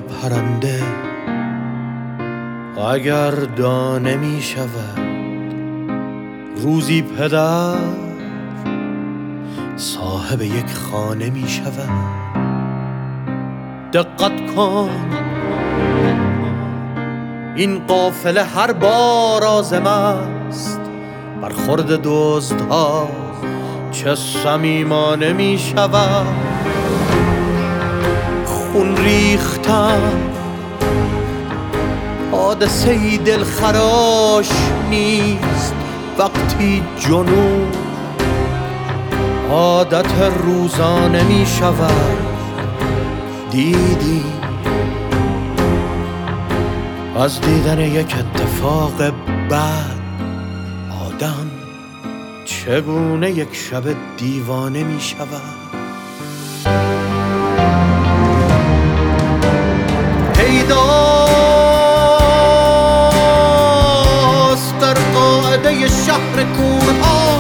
پرنده اگر دانه می شود، روزی پدر صاحب یک خانه می شود. دقت کن این قافله هر بار عازم است، برخورد دزدها چه صمیمانه می شود. خون ریختن حادثه‌ای دلخراش نیست، وقتی جنون عادت روزانه می شود. دیدی از دیدن یک اتفاق بد آدم چگونه یک شب دیوانه می شود. پیداست در قاعده شهر کورها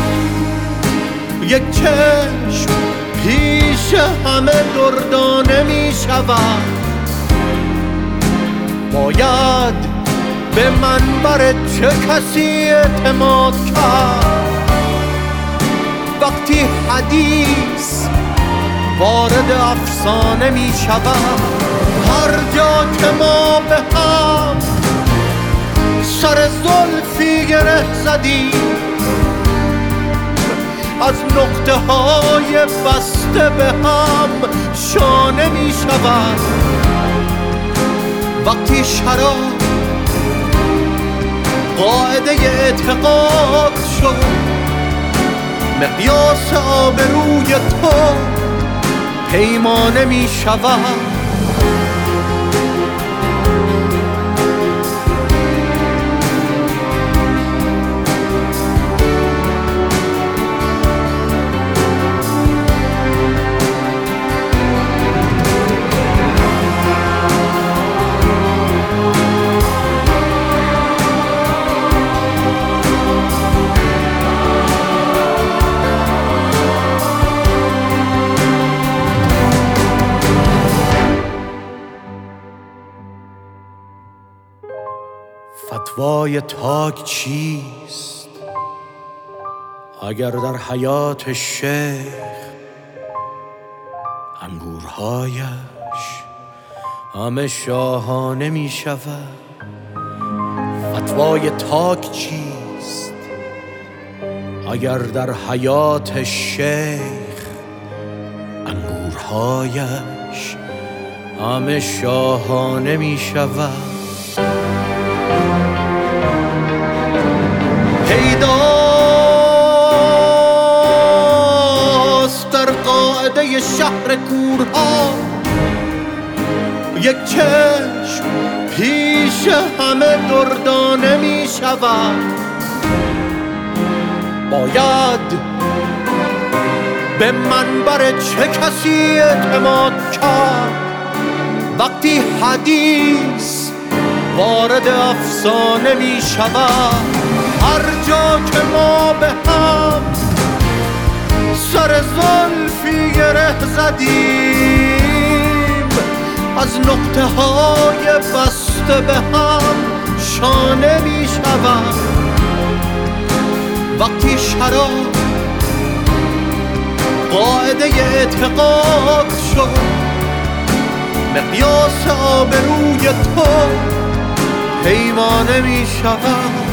یک چشم پیش همه دردانه می شود. باید به منبر چه کسی اعتماد کرد وقتی حدیث وارد افسانه می شود. هر جا که ما به هم سر زلفی گره زدیم، از نقطه های بسته به هم شانه می شود. وقتی شراب قاعده اعتقاد شد، مقیاس آبروی تو پیمانه می شود. فتوای تاک چیست اگر در حیات شیخ انگورهایش همه شاهانه می شود؟ فتوای تاک چیست اگر در حیات شیخ انگورهایش همه شاهانه می شود؟ پیداست در قاعده شهر کورها یک چشم پیش همه دردانه می شود. باید به منبر چه کسی اعتماد کرد وقتی حدیث وارد افسانه می شود. هر جا که ما به هم سر زلفی گره زدیم، از نقطه های بسته به هم شانه می شود. وقتی شراب قاعده اعتقاد شد، مقیاس آبروی تو پیمانه می شود.